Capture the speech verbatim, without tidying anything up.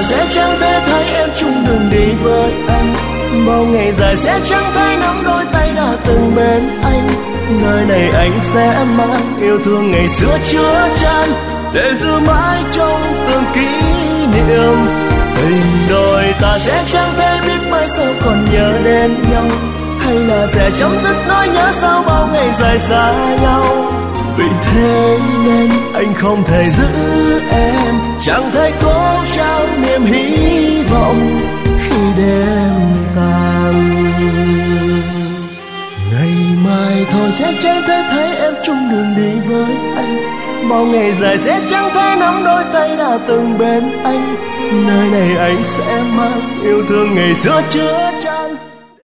sẽ chẳng thể thấy em chung đường đi với anh. Bao ngày dài sẽ chẳng thấy nắm đôi tay đã từng bên anh. Nơi này anh sẽ mang yêu thương ngày xưa chứa chan, để giữ mãi trong từng kỷ niệm. Tình đôi ta sẽ chẳng thể biết mai sau còn nhớ đến nhau, hay là sẽ chấm dứt nỗi nhớ sau bao ngày dài xa nhau. Vì thế nên anh không thể giữ em, chẳng thể cố trao niềm hy vọng khi đêm tàn. Ngày mai thôi sẽ chẳng thể thấy em chung đường đi với anh. Bao ngày dài sẽ chẳng thể nắm đôi tay đã từng bên anh. Nơi này anh sẽ mang yêu thương ngày xưa chứa chan.